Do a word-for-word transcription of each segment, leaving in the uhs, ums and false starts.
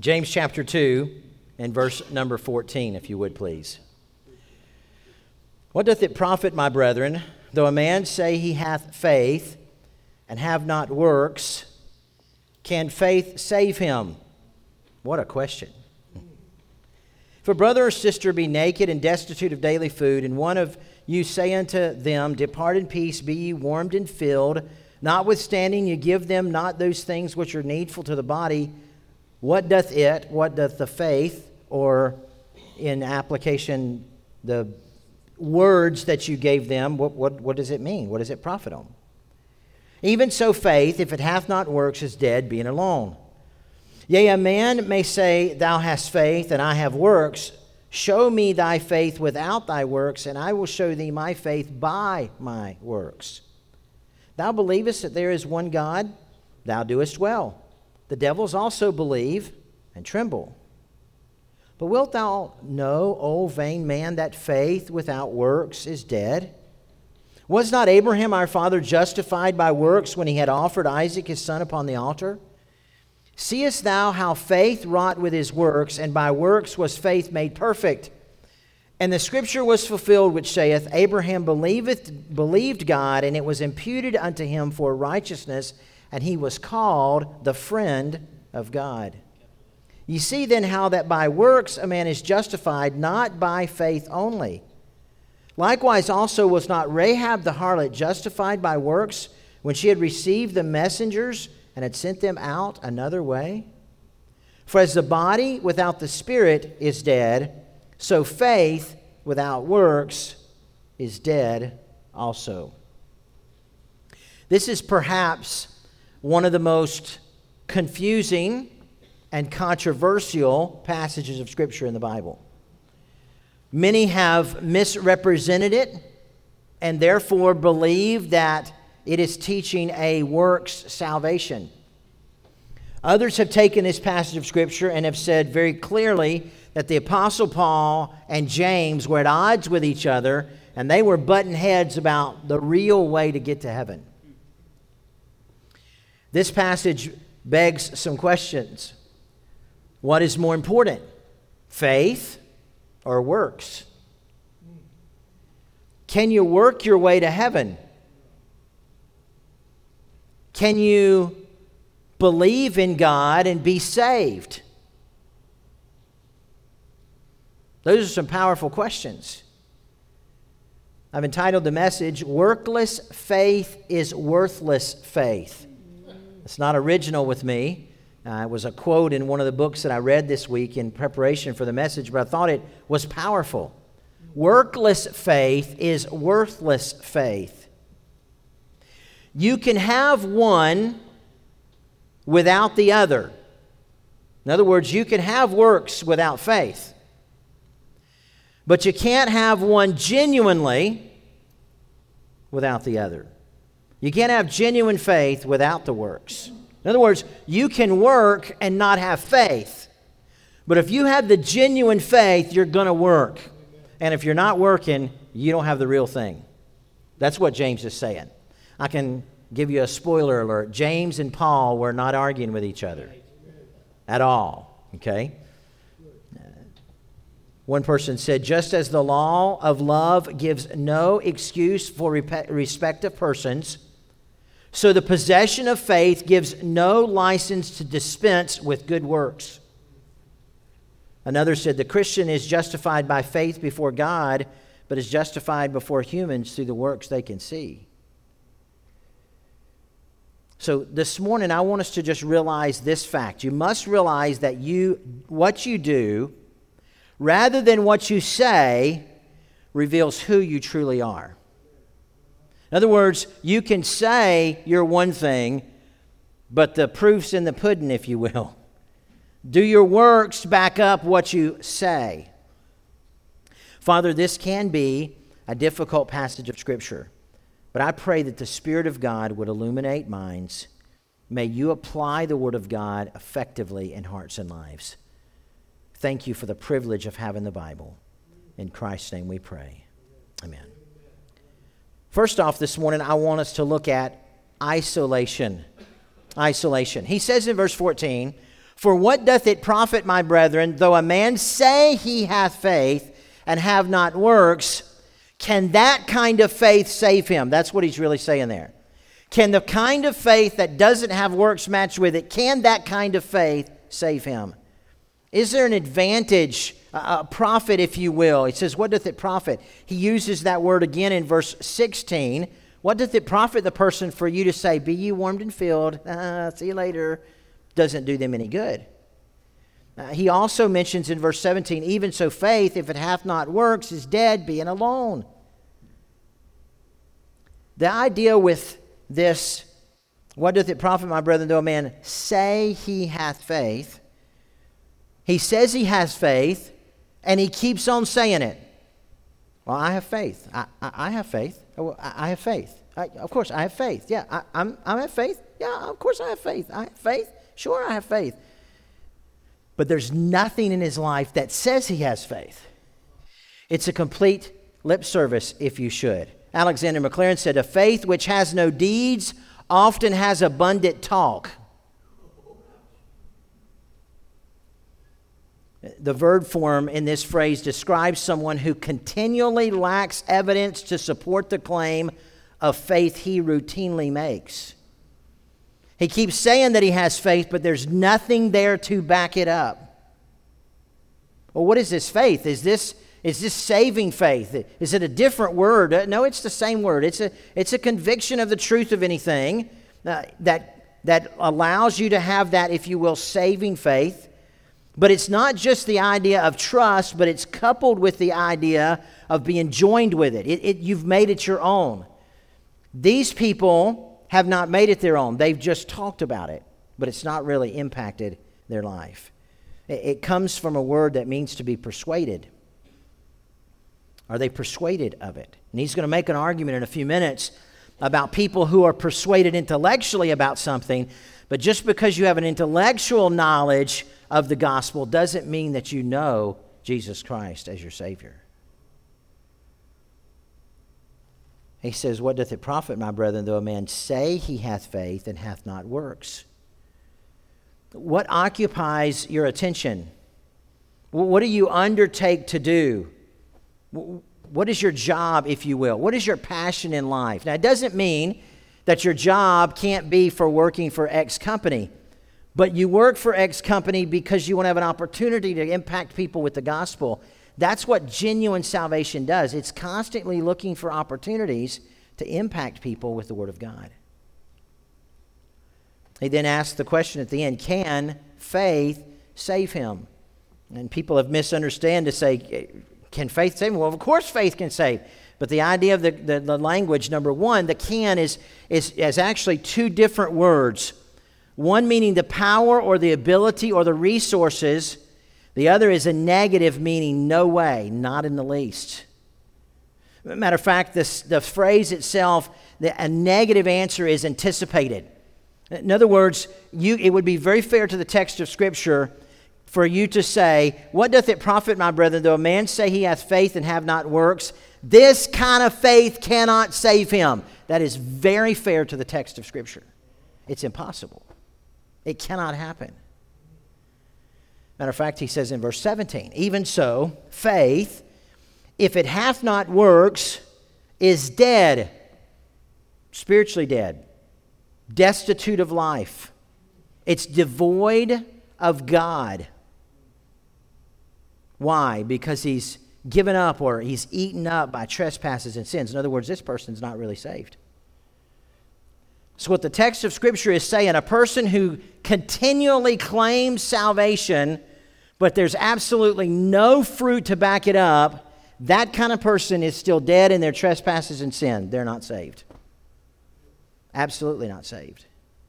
James chapter two and verse number fourteen, if you would please. What doth it profit, my brethren, though a man say he hath faith and have not works? Can faith save him? What a question. If a brother or sister be naked and destitute of daily food, and one of you say unto them, Depart in peace, be ye warmed and filled, notwithstanding you give them not those things which are needful to the body, what doth it, what doth the faith, or in application, the words that you gave them, what, what, what does it mean? What does it profit them? Even so faith, if it hath not works, is dead, being alone. Yea, a man may say, Thou hast faith, and I have works. Show me thy faith without thy works, and I will show thee my faith by my works. Thou believest that there is one God? Thou doest well. The devils also believe and tremble. But wilt thou know, O vain man, that faith without works is dead? Was not Abraham our father justified by works when he had offered Isaac his son upon the altar? Seest thou how faith wrought with his works, and by works was faith made perfect? And the scripture was fulfilled, which saith, Abraham believeth, believed God, and it was imputed unto him for righteousness, and he was called the friend of God. Ye see then how that by works a man is justified, not by faith only. Likewise also was not Rahab the harlot justified by works when she had received the messengers and had sent them out another way? For as the body without the spirit is dead, so faith without works is dead also. This is perhaps one of the most confusing and controversial passages of Scripture in the Bible. Many have misrepresented it and therefore believe that it is teaching a works salvation. Others have taken this passage of Scripture and have said very clearly that the Apostle Paul and James were at odds with each other and they were butting heads about the real way to get to heaven. This passage begs some questions. What is more important, faith or works? Can you work your way to heaven? Can you believe in God and be saved? Those are some powerful questions. I've entitled the message, Workless Faith is Worthless Faith. It's not original with me. Uh, it was a quote in one of the books that I read this week in preparation for the message, but I thought it was powerful. Workless faith is worthless faith. You can have one without the other. In other words, you can have works without faith. But you can't have one genuinely without the other. You can't have genuine faith without the works. In other words, you can work and not have faith. But if you have the genuine faith, you're going to work. And if you're not working, you don't have the real thing. That's what James is saying. I can give you a spoiler alert. James and Paul were not arguing with each other at all. Okay? One person said, just as the law of love gives no excuse for respect of persons, so the possession of faith gives no license to dispense with good works. Another said, the Christian is justified by faith before God, but is justified before humans through the works they can see. So this morning, I want us to just realize this fact. You must realize that you, what you do, rather than what you say, reveals who you truly are. In other words, you can say you're one thing, but the proof's in the pudding, if you will. Do your works back up what you say? Father, this can be a difficult passage of Scripture, but I pray that the Spirit of God would illuminate minds. May you apply the Word of God effectively in hearts and lives. Thank you for the privilege of having the Bible. In Christ's name we pray. Amen. First off, this morning, I want us to look at isolation. Isolation. He says in verse fourteen, For what doth it profit, my brethren, though a man say he hath faith and have not works, can that kind of faith save him? That's what he's really saying there. Can the kind of faith that doesn't have works match with it, can that kind of faith save him? Is there an advantage, a profit, if you will? He says, what doth it profit? He uses that word again in verse sixteen. What doth it profit the person for you to say, be ye warmed and filled, uh, see you later? Doesn't do them any good. Uh, he also mentions in verse seventeen, even so faith, if it hath not works, is dead, being alone. The idea with this, what doth it profit, my brethren, though a man say he hath faith? He says he has faith, and he keeps on saying it. Well, I have faith. I, I, I have faith. I, I have faith. I, of course, I have faith. Yeah, I, I'm, I have faith. Yeah, of course I have faith. I have faith. Sure, I have faith. But there's nothing in his life that says he has faith. It's a complete lip service, if you should. Alexander Maclaren said, a faith which has no deeds often has abundant talk. The verb form in this phrase describes someone who continually lacks evidence to support the claim of faith he routinely makes. He keeps saying that he has faith, but there's nothing there to back it up. Well, what is this faith? Is this is this saving faith? Is it a different word? No, it's the same word. It's a it's a conviction of the truth of anything uh, that that allows you to have that, if you will, saving faith. But it's not just the idea of trust, but it's coupled with the idea of being joined with it. It, it you've made it your own. These people have not made it their own. They've just talked about it, but it's not really impacted their life. It, it comes from a word that means to be persuaded. Are they persuaded of it? And he's going to make an argument in a few minutes about people who are persuaded intellectually about something, but just because you have an intellectual knowledge of the gospel doesn't mean that you know Jesus Christ as your Savior. He says, what doth it profit, my brethren, though a man say he hath faith and hath not works? What occupies your attention? What do you undertake to do? What is your job, if you will? What is your passion in life? Now, it doesn't mean that your job can't be for working for X company, but you work for X company because you want to have an opportunity to impact people with the gospel. That's what genuine salvation does. It's constantly looking for opportunities to impact people with the Word of God. He then asks the question at the end, can faith save him? And people have misunderstood to say, can faith save him? Well, of course faith can save. But the idea of the, the, the language, number one, the can is, is, is actually two different words. One meaning the power or the ability or the resources. The other is a negative meaning no way, not in the least. Matter of fact, this, the phrase itself, the, a negative answer is anticipated. In other words, you, it would be very fair to the text of Scripture for you to say, what doth it profit, my brethren, though a man say he hath faith and have not works? This kind of faith cannot save him. That is very fair to the text of Scripture. It's impossible. It cannot happen. Matter of fact, he says in verse seventeen, even so, faith, if it hath not works, is dead, spiritually dead, destitute of life. It's devoid of God. Why? Because he's given up or he's eaten up by trespasses and sins. In other words, this person's not really saved. So what the text of Scripture is saying, a person who continually claims salvation, but there's absolutely no fruit to back it up, that kind of person is still dead in their trespasses and sin. They're not saved. Absolutely not saved.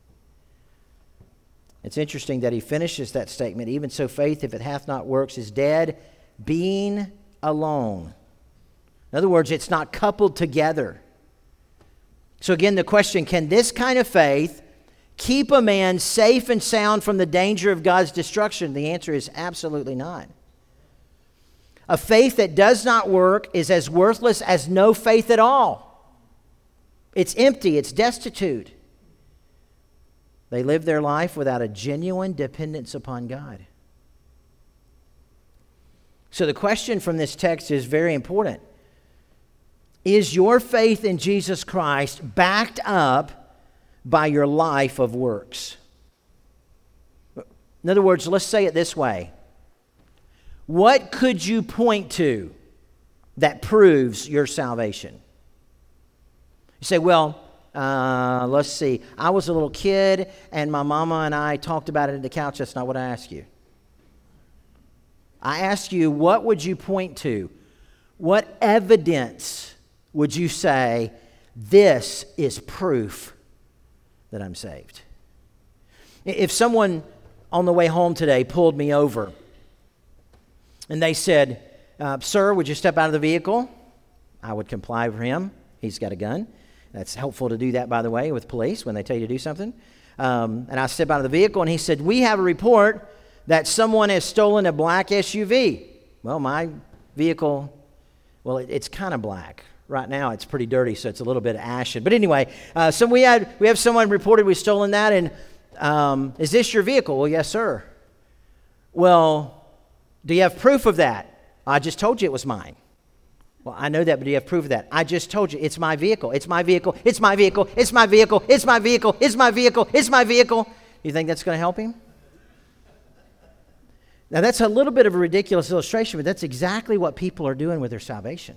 It's interesting that he finishes that statement, even so faith, if it hath not works, is dead, being alone. In other words, it's not coupled together. So again, the question, can this kind of faith keep a man safe and sound from the danger of God's destruction? The answer is absolutely not. A faith that does not work is as worthless as no faith at all. It's empty, it's destitute. They live their life without a genuine dependence upon God. So the question from this text is very important. Is your faith in Jesus Christ backed up by your life of works? In other words, let's say it this way. What could you point to that proves your salvation? You say, well, uh, let's see. I was a little kid, and my mama and I talked about it at the couch. That's not what I asked you. I asked you, what would you point to? What evidence would you say, this is proof that I'm saved? If someone on the way home today pulled me over, and they said, uh, sir, would you step out of the vehicle? I would comply with him. He's got a gun. That's helpful to do that, by the way, with police when they tell you to do something. Um, and I step out of the vehicle, and he said, we have a report that someone has stolen a black S U V. Well, my vehicle, well, it, it's kind of black. Right now, it's pretty dirty, so it's a little bit ashen. But anyway, uh, so we had we have someone reported we've stolen that, and um, is this your vehicle? Well, yes, sir. Well, do you have proof of that? I just told you it was mine. Well, I know that, but do you have proof of that? I just told you it's my vehicle. It's my vehicle. It's my vehicle. It's my vehicle. It's my vehicle. It's my vehicle. It's my vehicle. You think that's going to help him? Now, that's a little bit of a ridiculous illustration, but that's exactly what people are doing with their salvation.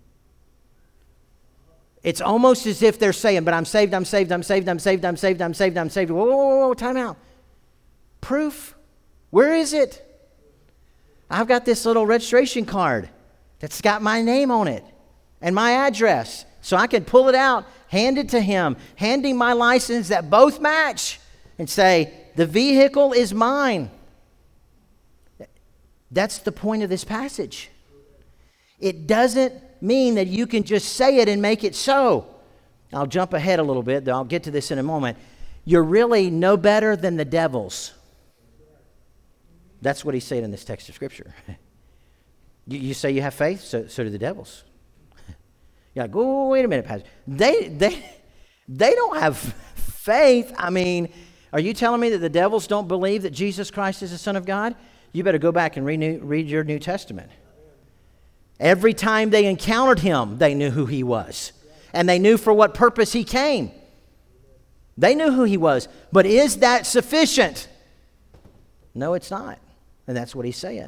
It's almost as if they're saying, but I'm saved, I'm saved, I'm saved, I'm saved, I'm saved, I'm saved, I'm saved. Whoa, whoa, whoa, whoa, time out. Proof? Where is it? I've got this little registration card that's got my name on it and my address. So I can pull it out, hand it to him, handing my license that both match and say, the vehicle is mine. That's the point of this passage. It doesn't mean that you can just say it and make it so. I'll jump ahead a little bit, though I'll get to this in a moment. You're really no better than the devils. That's what he's saying in this text of Scripture. You, you say you have faith, so, so do the devils. You're like, oh, wait a minute, Pastor. They, they, they don't have faith. I mean, are you telling me that the devils don't believe that Jesus Christ is the Son of God? You better go back and renew, read your New Testament. Every time they encountered him, they knew who he was. And they knew for what purpose he came. They knew who he was. But is that sufficient? No, it's not. And that's what he's saying.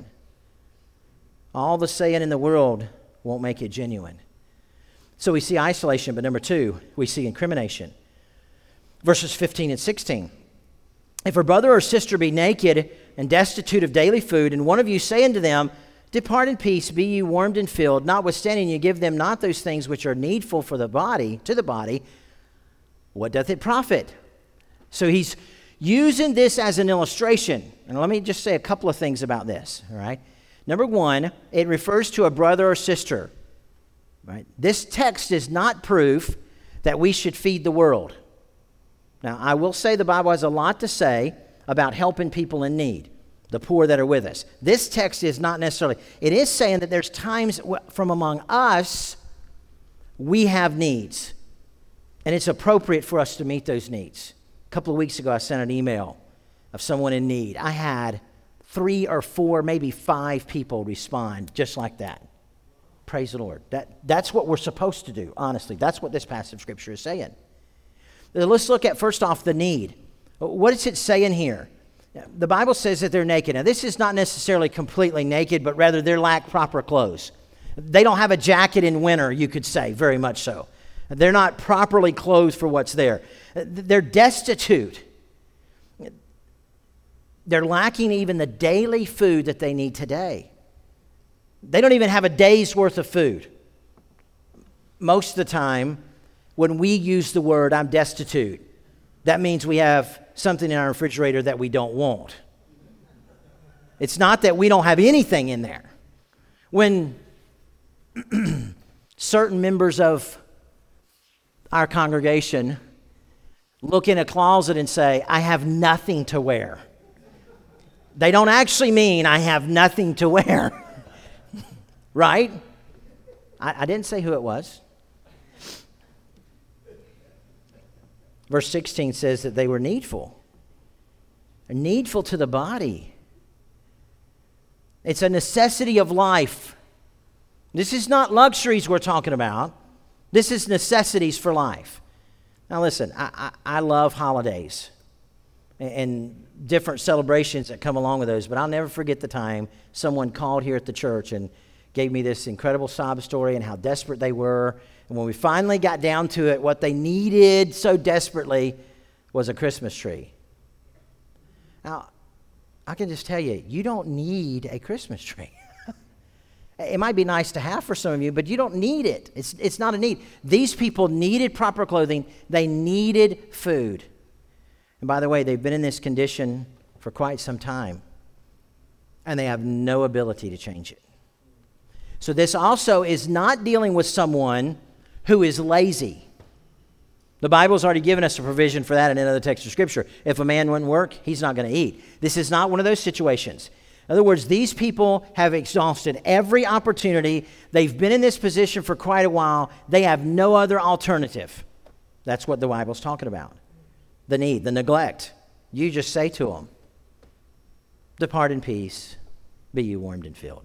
All the saying in the world won't make it genuine. So we see isolation, but number two, we see incrimination. Verses fifteen and sixteen. If a brother or sister be naked and destitute of daily food, and one of you say unto them, depart in peace, be ye warmed and filled, notwithstanding you give them not those things which are needful for the body, to the body, what doth it profit? So he's using this as an illustration. And let me just say a couple of things about this, all right? Number one, it refers to a brother or sister, right? This text is not proof that we should feed the world. Now, I will say the Bible has a lot to say about helping people in need, the poor that are with us. This text is not necessarily, it is saying that there's times from among us we have needs, and it's appropriate for us to meet those needs. A couple of weeks ago, I sent an email of someone in need. I had three or four, maybe five people respond just like that. Praise the Lord. That, that's what we're supposed to do, honestly. That's what this passage of Scripture is saying. Let's look at, first off, the need. What is it saying here? The Bible says that they're naked. Now, this is not necessarily completely naked, but rather they lack proper clothes. They don't have a jacket in winter, you could say, very much so. They're not properly clothed for what's there. They're destitute. They're lacking even the daily food that they need today. They don't even have a day's worth of food. Most of the time, when we use the word, I'm destitute, that means we have something in our refrigerator that we don't want. It's not that we don't have anything in there. When certain members of our congregation look in a closet and say, I have nothing to wear, they don't actually mean I have nothing to wear. Right? I, I didn't say who it was. Verse sixteen says that they were needful. They're needful to the body. It's a necessity of life. This is not luxuries we're talking about. This is necessities for life. Now listen, I, I, I love holidays and, and different celebrations that come along with those, but I'll never forget the time someone called here at the church and gave me this incredible sob story and how desperate they were. And when we finally got down to it, what they needed so desperately was a Christmas tree. Now, I can just tell you, you don't need a Christmas tree. It might be nice to have for some of you, but you don't need it. It's, it's not a need. These people needed proper clothing. They needed food. And by the way, they've been in this condition for quite some time, and they have no ability to change it. So this also is not dealing with someone who is lazy. The Bible's already given us a provision for that in another text of Scripture. If a man wouldn't work, he's not going to eat. This is not one of those situations. In other words, these people have exhausted every opportunity. They've been in this position for quite a while. They have no other alternative. That's what the Bible's talking about. The need, the neglect. You just say to them, depart in peace, be you warmed and filled.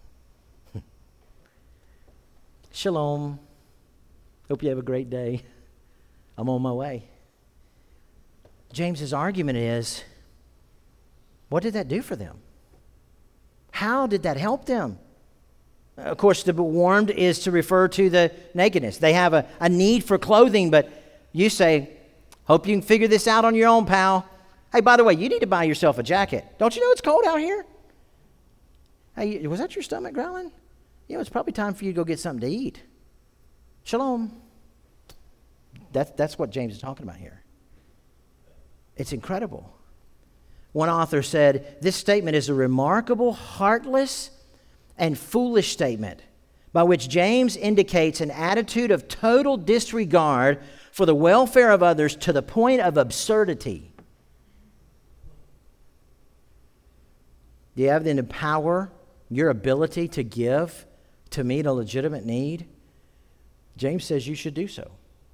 Shalom. Hope you have a great day. I'm on my way. James's argument is, what did that do for them? How did that help them? Of course, to be warmed is to refer to the nakedness. They have a, a need for clothing, but you say, hope you can figure this out on your own, pal. Hey, by the way, you need to buy yourself a jacket. Don't you know it's cold out here? Hey, was that your stomach growling? You know, it's probably time for you to go get something to eat. Shalom. That's, that's what James is talking about here. It's incredible. One author said, this statement is a remarkable, heartless, and foolish statement by which James indicates an attitude of total disregard for the welfare of others to the point of absurdity. Do you have the power, your ability to give to meet a legitimate need? James says you should do so.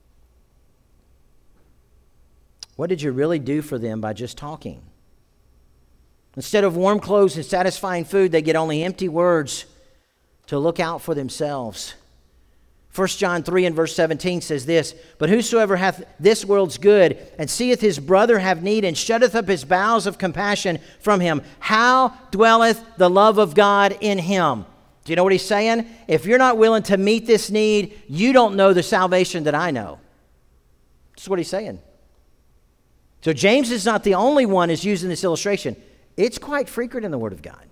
What did you really do for them by just talking? Instead of warm clothes and satisfying food, they get only empty words to look out for themselves. First John three and verse seventeen says this, but whosoever hath this world's good and seeth his brother have need and shutteth up his bowels of compassion from him, how dwelleth the love of God in him? Do you know what he's saying? If you're not willing to meet this need, you don't know the salvation that I know. That's what he's saying. So James is not the only one who's using this illustration. It's quite frequent in the Word of God.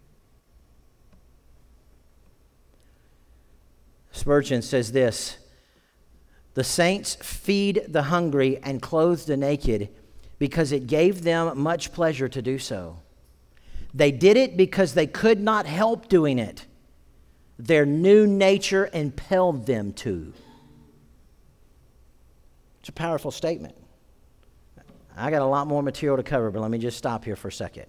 Spurgeon says this, the saints feed the hungry and clothe the naked because it gave them much pleasure to do so. They did it because they could not help doing it. Their new nature impelled them to. It's a powerful statement. I got a lot more material to cover, but let me just stop here for a second.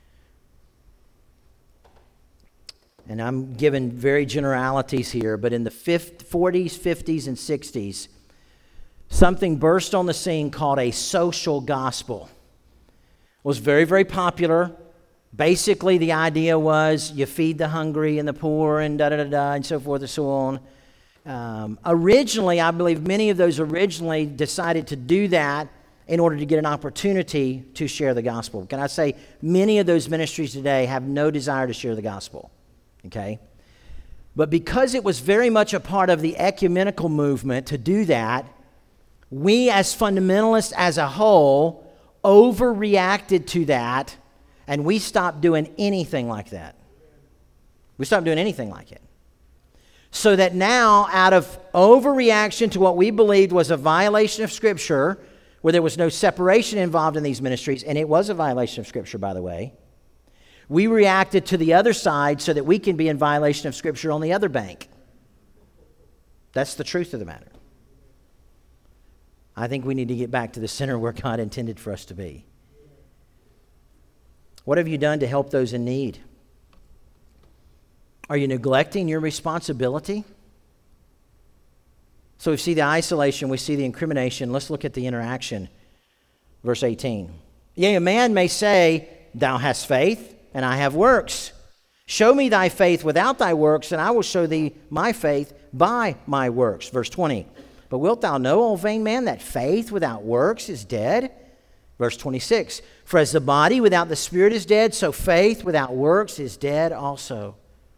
And I'm giving very generalities here, but in the forties, fifties, and sixties, something burst on the scene called a social gospel. It was very, very popular. Basically, the idea was you feed the hungry and the poor and da-da-da-da and so forth and so on. Um, originally, I believe many of those originally decided to do that in order to get an opportunity to share the gospel. Can I say many of those ministries today have no desire to share the gospel, okay? But because it was very much a part of the ecumenical movement to do that, we as fundamentalists as a whole overreacted to that, and we stopped doing anything like that. We stopped doing anything like it. So that now, out of overreaction to what we believed was a violation of Scripture, where there was no separation involved in these ministries, and it was a violation of Scripture, by the way, we reacted to the other side so that we can be in violation of Scripture on the other bank. That's the truth of the matter. I think we need to get back to the center where God intended for us to be. What have you done to help those in need? Are you neglecting your responsibility? So we see the isolation, we see the incrimination. Let's look at the interaction. Verse eighteen. Yea, a man may say, thou hast faith, and I have works. Show me thy faith without thy works, and I will show thee my faith by my works. Verse twenty. But wilt thou know, O vain man, that faith without works is dead? Verse twenty-six. For as the body without the spirit is dead, so faith without works is dead also.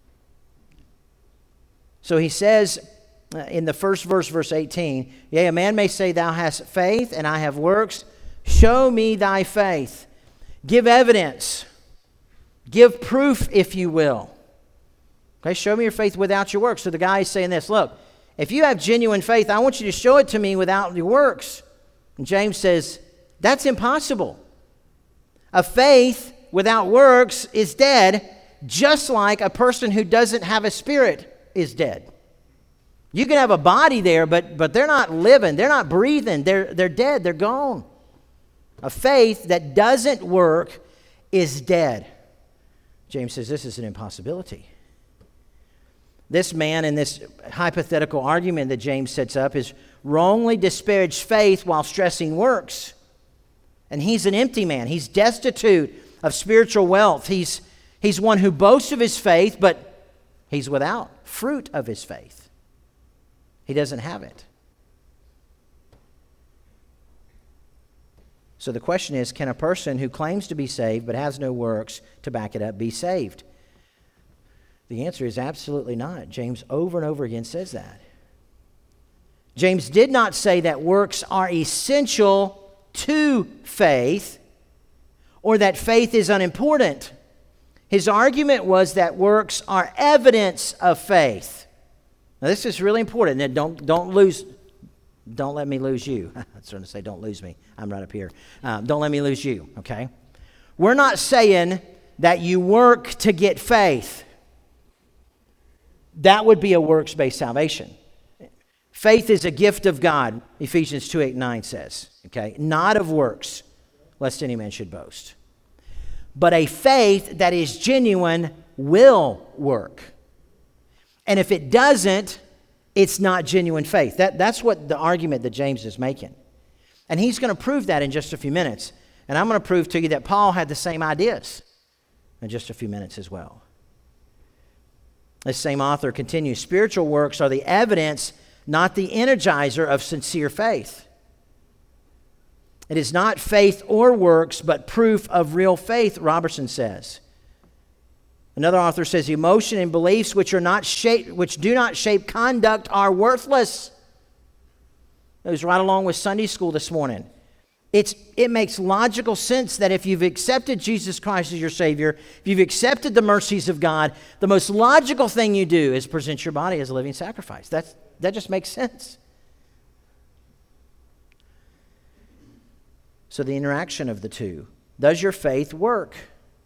So he says in the first verse, verse eighteen, yea, a man may say, thou hast faith, and I have works. Show me thy faith. Give evidence. Give proof, if you will. Okay, show me your faith without your works. So the guy is saying this, look, if you have genuine faith, I want you to show it to me without your works. And James says, that's impossible. A faith without works is dead, just like a person who doesn't have a spirit is dead. You can have a body there, but, but they're not living. They're not breathing. They're, they're dead. They're gone. A faith that doesn't work is dead. James says this is an impossibility. This man in this hypothetical argument that James sets up is wrongly disparaged faith while stressing works. And he's an empty man. He's destitute of spiritual wealth. He's, he's one who boasts of his faith, but he's without fruit of his faith. He doesn't have it. So the question is, can a person who claims to be saved but has no works to back it up be saved? The answer is absolutely not. James over and over again says that. James did not say that works are essential to faith or that faith is unimportant. His argument was that works are evidence of faith. Now this is really important. Now, don't, don't lose, don't let me lose you. I was trying to say don't lose me. I'm right up here. Um, don't let me lose you, okay? We're not saying that you work to get faith. That would be a works-based salvation. Faith is a gift of God, Ephesians two, eight, nine says, okay? Not of works, lest any man should boast. But a faith that is genuine will work. And if it doesn't, it's not genuine faith. That, that's what the argument that James is making. And he's going to prove that in just a few minutes. And I'm going to prove to you that Paul had the same ideas in just a few minutes as well. This same author continues, spiritual works are the evidence, not the energizer of sincere faith. It is not faith or works, but proof of real faith, Robertson says. Another author says, emotion and beliefs which are not shape, which do not shape conduct are worthless. It was right along with Sunday school this morning. It's, it makes logical sense that if you've accepted Jesus Christ as your Savior, if you've accepted the mercies of God, the most logical thing you do is present your body as a living sacrifice. That's, that just makes sense. So the interaction of the two. Does your faith work?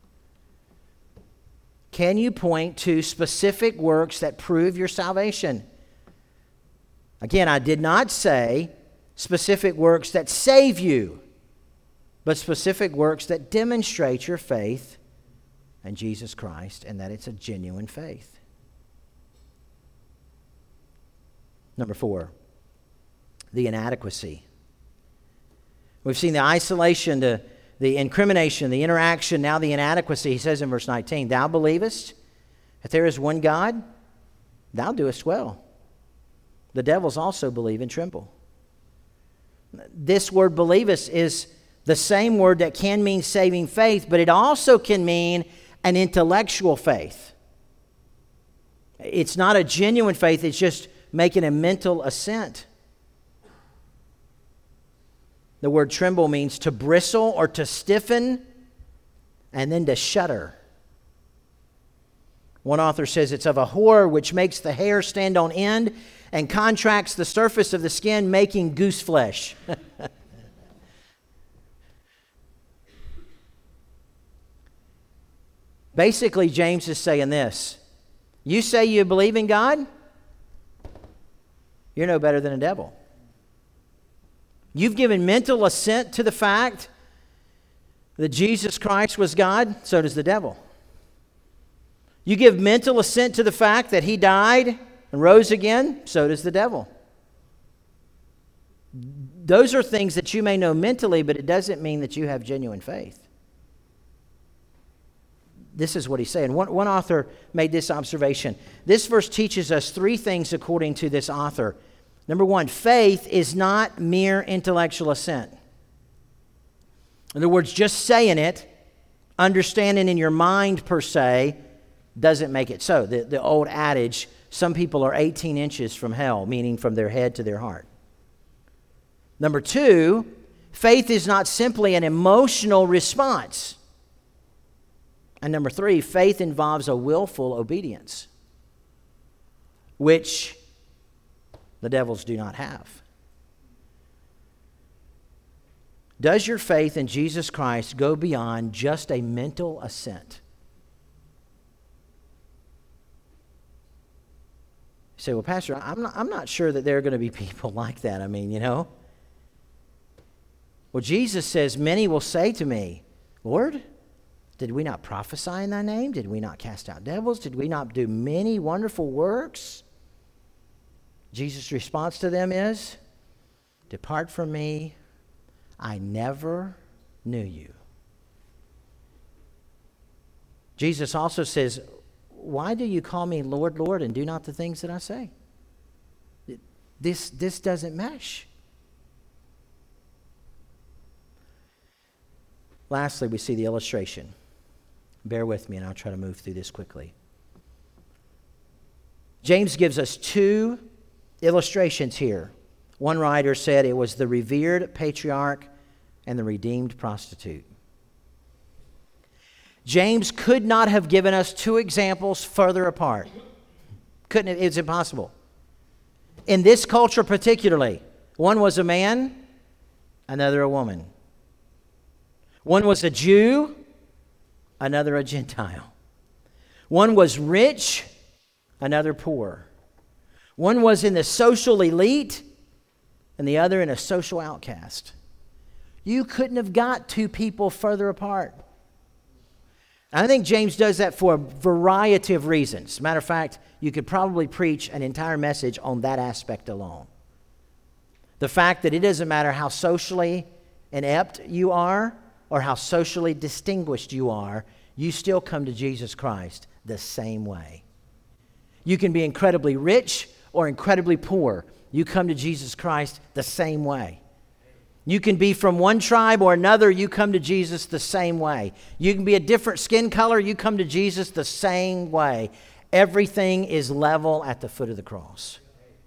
Can you point to specific works that prove your salvation? Again, I did not say specific works that save you, but specific works that demonstrate your faith in Jesus Christ and that it's a genuine faith. Number four, the inadequacy. We've seen the isolation, the, the incrimination, the interaction, now the inadequacy. He says in verse nineteen, thou believest that there is one God, thou doest well. The devils also believe and tremble. This word believest is the same word that can mean saving faith, but it also can mean an intellectual faith. It's not a genuine faith, it's just making a mental assent. The word tremble means to bristle or to stiffen and then to shudder. One author says it's of a horror which makes the hair stand on end and contracts the surface of the skin, making goose flesh. Basically, James is saying this. You say you believe in God? You're no better than a devil. You've given mental assent to the fact that Jesus Christ was God, so does the devil. You give mental assent to the fact that He died and rose again, so does the devil. Those are things that you may know mentally, but it doesn't mean that you have genuine faith. This is what he's saying. One, one author made this observation. This verse teaches us three things according to this author. Number one, faith is not mere intellectual assent. In other words, just saying it, understanding in your mind per se, doesn't make it so. The, the old adage, some people are eighteen inches from hell, meaning from their head to their heart. Number two, faith is not simply an emotional response. And number three, faith involves a willful obedience, which the devils do not have. Does your faith in Jesus Christ go beyond just a mental assent? You say, well, Pastor, I'm not, I'm not sure that there are going to be people like that. I mean, you know. Well, Jesus says, many will say to me, Lord, did we not prophesy in thy name? Did we not cast out devils? Did we not do many wonderful works? Jesus' response to them is, depart from me, I never knew you. Jesus also says, why do you call me Lord, Lord, and do not the things that I say? This, this doesn't mesh. Lastly, we see the illustration. Bear with me, and I'll try to move through this quickly. James gives us two illustrations here. One writer said it was the revered patriarch and the redeemed prostitute. James could not have given us two examples further apart. Couldn't have, it's impossible. In this culture particularly, one was a man, another a woman. One was a Jew, another a Gentile. One was rich, another poor. One was in the social elite, and the other in a social outcast. You couldn't have got two people further apart. I think James does that for a variety of reasons. Matter of fact, you could probably preach an entire message on that aspect alone. The fact that it doesn't matter how socially inept you are or how socially distinguished you are, you still come to Jesus Christ the same way. You can be incredibly rich or incredibly poor. You come to Jesus Christ the same way. You can be from one tribe or another, you come to Jesus the same way. You can be a different skin color, you come to Jesus the same way. Everything is level at the foot of the cross.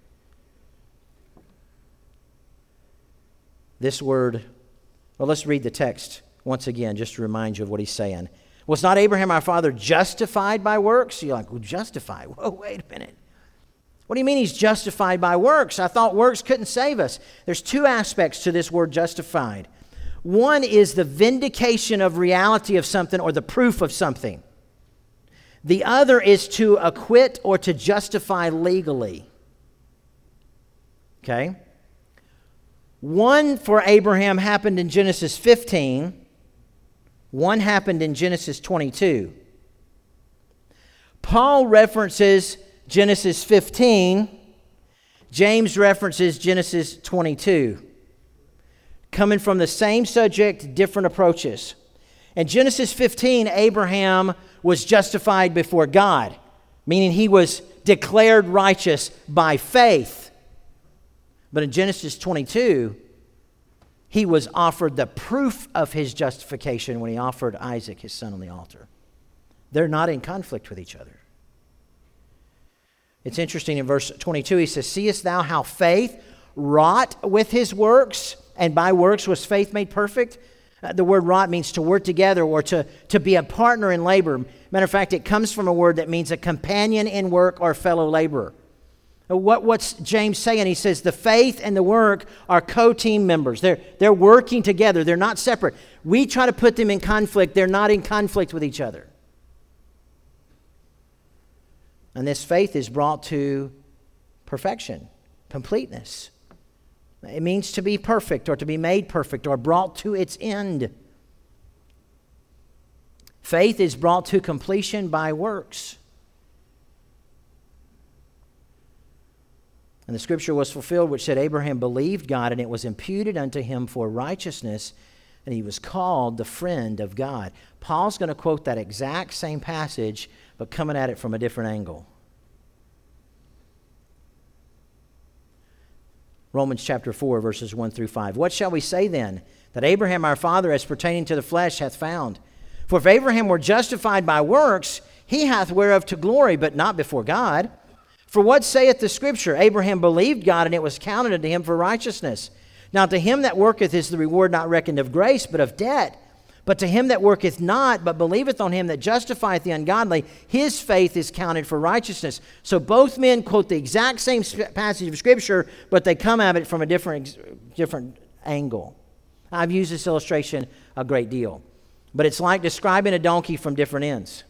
This word, well, let's read the text once again, just to remind you of what he's saying. Was not Abraham our father justified by works? You're like, well, justified? Whoa, wait a minute. What do you mean he's justified by works? I thought works couldn't save us. There's two aspects to this word justified. One is the vindication of reality of something or the proof of something. The other is to acquit or to justify legally. Okay? One for Abraham happened in Genesis fifteen. One happened in Genesis twenty-two. Paul references Genesis fifteen. James references Genesis twenty-two. Coming from the same subject, different approaches. In Genesis fifteen, Abraham was justified before God, meaning he was declared righteous by faith. But in Genesis twenty-two, he was offered the proof of his justification when he offered Isaac, his son, on the altar. They're not in conflict with each other. It's interesting in verse twenty-two, he says, seest thou how faith wrought with his works, and by works was faith made perfect? Uh, the word wrought means to work together or to, to be a partner in labor. Matter of fact, it comes from a word that means a companion in work or fellow laborer. What, what's James saying? He says the faith and the work are co-team members. They're, they're working together. They're not separate. We try to put them in conflict. They're not in conflict with each other. And this faith is brought to perfection, completeness. It means to be perfect or to be made perfect or brought to its end. Faith is brought to completion by works. And the scripture was fulfilled, which said, Abraham believed God, and it was imputed unto him for righteousness, and he was called the friend of God. Paul's going to quote that exact same passage, but coming at it from a different angle. Romans chapter four, verses one through five. What shall we say then? That Abraham our father, as pertaining to the flesh, hath found. For if Abraham were justified by works, he hath whereof to glory, but not before God. For what saith the scripture? Abraham believed God, and it was counted unto him for righteousness. Now to him that worketh is the reward not reckoned of grace, but of debt. But to him that worketh not, but believeth on him that justifieth the ungodly, his faith is counted for righteousness. So both men quote the exact same passage of scripture, but they come at it from a different, different angle. I've used this illustration a great deal, but it's like describing a donkey from different ends.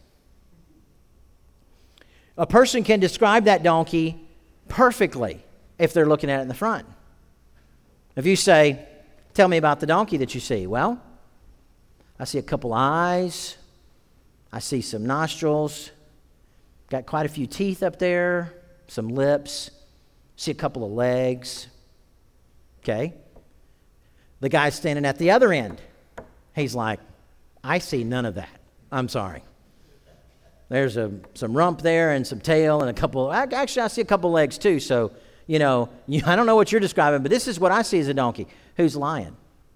A person can describe that donkey perfectly if they're looking at it in the front. If you say, tell me about the donkey that you see. Well, I see a couple eyes. I see some nostrils. Got quite a few teeth up there. Some lips. See a couple of legs. Okay. The guy standing at the other end, he's like, I see none of that. I'm sorry. There's a, some rump there and some tail and a couple, actually I see a couple legs too, so, you know, you, I don't know what you're describing, but this is what I see as a donkey. Who's lying?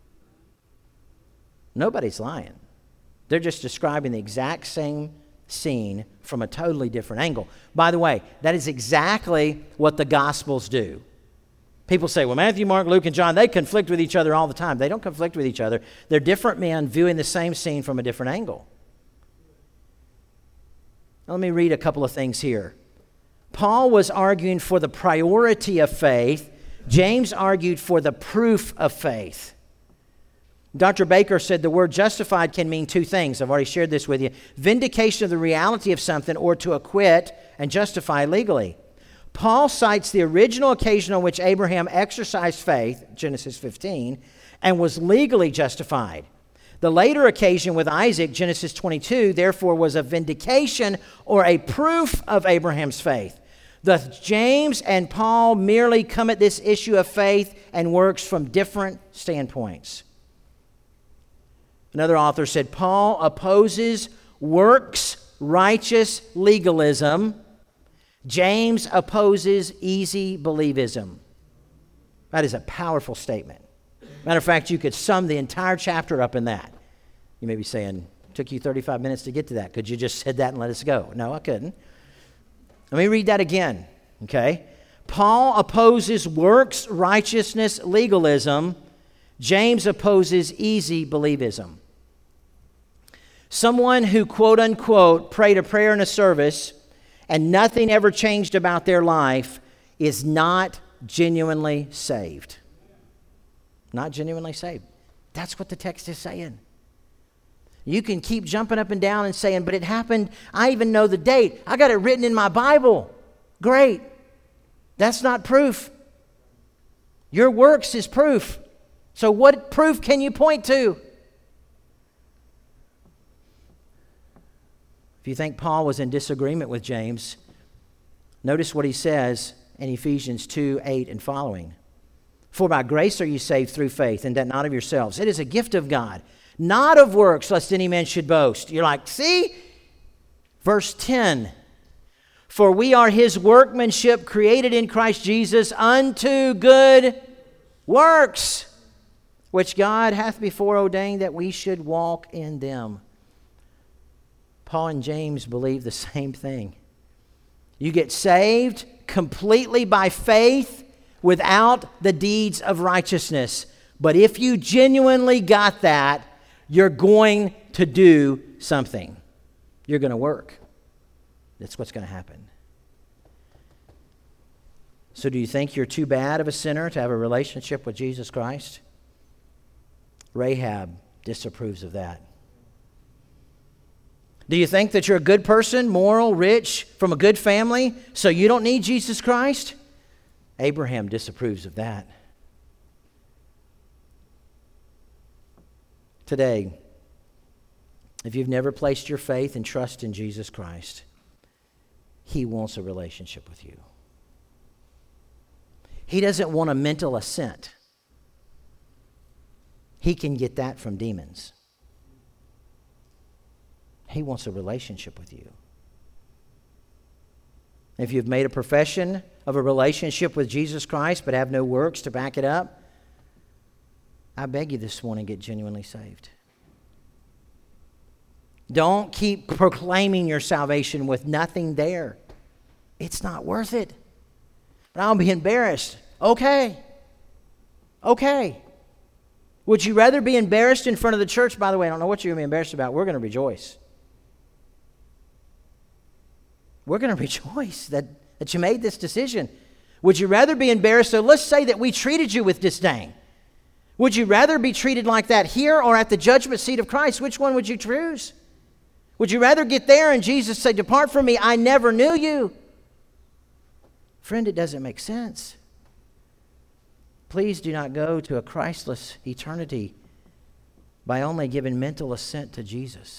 Nobody's lying. They're just describing the exact same scene from a totally different angle. By the way, that is exactly what the Gospels do. People say, well, Matthew, Mark, Luke, and John, they conflict with each other all the time. They don't conflict with each other. They're different men viewing the same scene from a different angle. Let me read a couple of things here. Paul was arguing for the priority of faith. James argued for the proof of faith. Doctor Baker said the word justified can mean two things. I've already shared this with you. Vindication of the reality of something, or to acquit and justify legally. Paul cites the original occasion on which Abraham exercised faith, Genesis fifteen, and was legally justified. The later occasion with Isaac, Genesis twenty-two, therefore was a vindication or a proof of Abraham's faith. Thus, James and Paul merely come at this issue of faith and works from different standpoints. Another author said, Paul opposes works righteous legalism. James opposes easy believism. That is a powerful statement. Matter of fact, you could sum the entire chapter up in that. You may be saying, took you thirty-five minutes to get to that. Could you just said that and let us go? No, I couldn't. Let me read that again, okay? Paul opposes works righteousness legalism. James opposes easy believism. Someone who, quote unquote, prayed a prayer in a service and nothing ever changed about their life is not genuinely saved. Not genuinely saved. That's what the text is saying. You can keep jumping up and down and saying, but it happened, I even know the date. I got it written in my Bible. Great. That's not proof. Your works is proof. So what proof can you point to? If you think Paul was in disagreement with James, notice what he says in Ephesians two, eight and following. For by grace are you saved through faith, and that not of yourselves. It is a gift of God, not of works, lest any man should boast. You're like, see? Verse ten. For we are his workmanship, created in Christ Jesus unto good works, which God hath before ordained that we should walk in them. Paul and James believe the same thing. You get saved completely by faith without the deeds of righteousness. But if you genuinely got that, you're going to do something. You're going to work. That's what's going to happen. So do you think you're too bad of a sinner to have a relationship with Jesus Christ? Rahab disapproves of that. Do you think that you're a good person, moral, rich, from a good family, so you don't need Jesus Christ? Abraham disapproves of that. Today, if you've never placed your faith and trust in Jesus Christ, he wants a relationship with you. He doesn't want a mental assent. He can get that from demons. He wants a relationship with you. If you've made a profession of a relationship with Jesus Christ but have no works to back it up, I beg you this morning, get genuinely saved. Don't keep proclaiming your salvation with nothing there. It's not worth it. But I'll be embarrassed. Okay. Okay. Would you rather be embarrassed in front of the church? By the way, I don't know what you're going to be embarrassed about. We're going to rejoice. We're going to rejoice that, that you made this decision. Would you rather be embarrassed? So let's say that we treated you with disdain. Would you rather be treated like that here or at the judgment seat of Christ? Which one would you choose? Would you rather get there and Jesus say, "Depart from me, I never knew you"? Friend, it doesn't make sense. Please do not go to a Christless eternity by only giving mental assent to Jesus.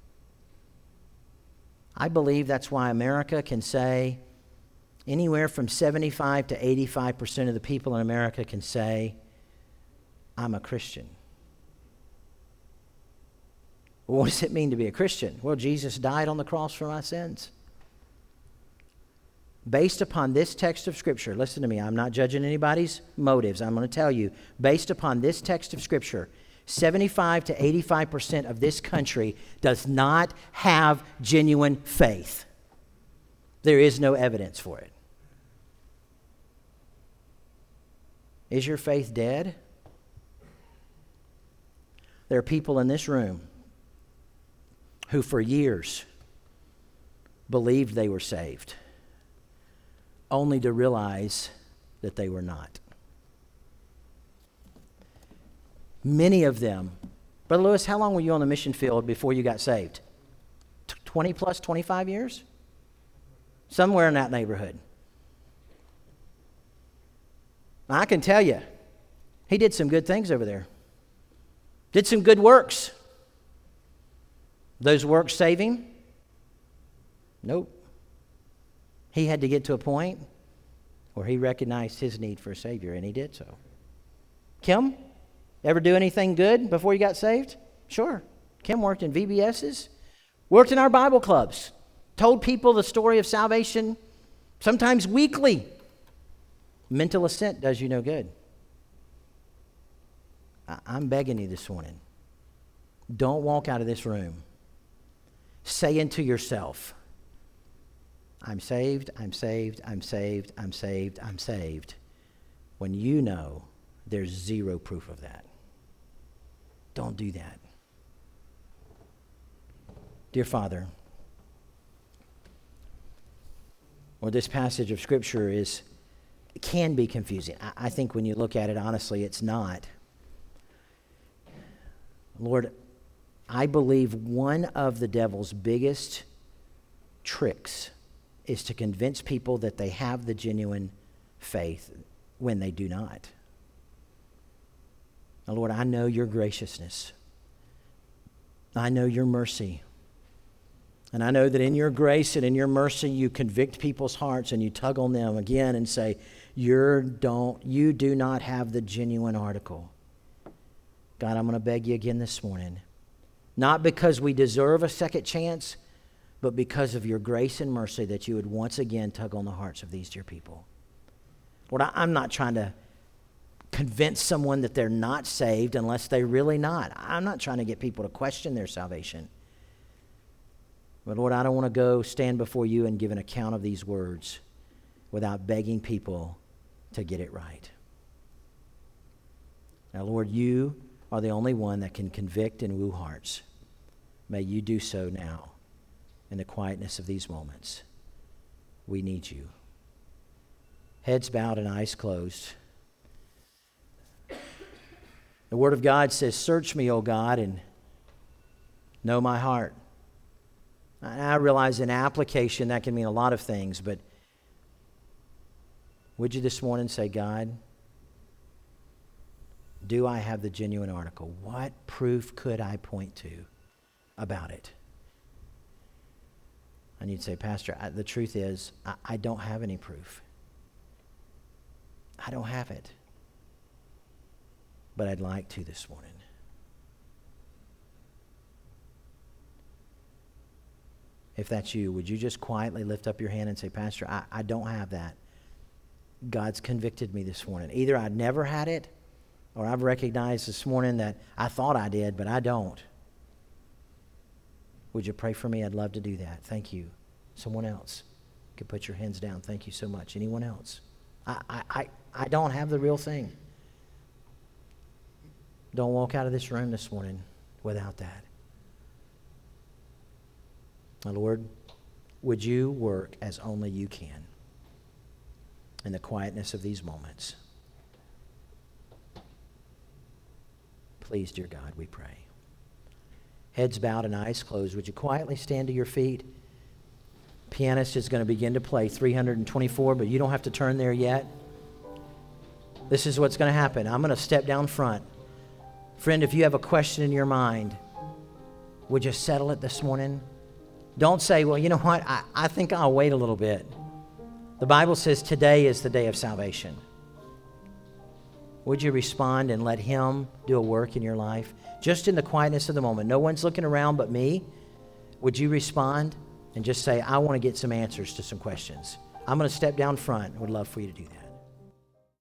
I believe that's why America can say, anywhere from seventy-five to eighty-five percent of the people in America can say, "I'm a Christian." Well, what does it mean to be a Christian? Well, Jesus died on the cross for my sins. Based upon this text of Scripture, listen to me, I'm not judging anybody's motives. I'm going to tell you, based upon this text of Scripture, seventy-five to eighty-five percent of this country does not have genuine faith. There is no evidence for it. Is your faith dead? There are people in this room who for years believed they were saved, only to realize that they were not. Many of them. Brother Lewis, how long were you on the mission field before you got saved? twenty plus, twenty-five years? Somewhere in that neighborhood. I can tell you, he did some good things over there. Did some good works. Those works save him? Nope. He had to get to a point where he recognized his need for a Savior, and he did so. Kim, ever do anything good before you got saved? Sure. Kim worked in V B S's, worked in our Bible clubs, told people the story of salvation, sometimes weekly. Mental assent does you no good. I- I'm begging you this morning, don't walk out of this room saying to yourself, "I'm saved, I'm saved, I'm saved, I'm saved, I'm saved," when you know there's zero proof of that. Don't do that. Dear Father, well, this passage of Scripture is can be confusing. I, I think when you look at it honestly, it's not. Lord, I believe one of the devil's biggest tricks is to convince people that they have the genuine faith when they do not. Now, Lord, I know your graciousness. I know your mercy. And I know that in your grace and in your mercy, you convict people's hearts and you tug on them again and say, You're don't, you do not have the genuine article. God, I'm going to beg you again this morning, not because we deserve a second chance, but because of your grace and mercy, that you would once again tug on the hearts of these dear people. Lord, I, I'm not trying to convince someone that they're not saved unless they're really not. I'm not trying to get people to question their salvation. But Lord, I don't want to go stand before you and give an account of these words without begging people to get it right. Now, Lord, you are the only one that can convict and woo hearts. May you do so now in the quietness of these moments. We need you. Heads bowed and eyes closed. The Word of God says, "Search me, O God, and know my heart." I realize in application that can mean a lot of things, but would you this morning say, God, do I have the genuine article? What proof could I point to about it? And you'd say, Pastor, I, the truth is, I, I don't have any proof. I don't have it. But I'd like to this morning. If that's you, would you just quietly lift up your hand and say, Pastor, I, I don't have that. God's convicted me this morning. Either I'd never had it, or I've recognized this morning that I thought I did, but I don't. Would you pray for me? I'd love to do that. Thank you. Someone else could put your hands down. Thank you so much. Anyone else? I, I, I, I don't have the real thing. Don't walk out of this room this morning without that. My Lord, would you work as only you can in the quietness of these moments? Please, dear God, we pray. Heads bowed and eyes closed. Would you quietly stand to your feet? Pianist is going to begin to play three hundred twenty-four, but you don't have to turn there yet. This is what's going to happen. I'm going to step down front. Friend, if you have a question in your mind, would you settle it this morning? Don't say, well, you know what, I, I think I'll wait a little bit. The Bible says today is the day of salvation. Would you respond and let Him do a work in your life? Just in the quietness of the moment. No one's looking around but me. Would you respond and just say, I want to get some answers to some questions? I'm going to step down front. I would love for you to do that.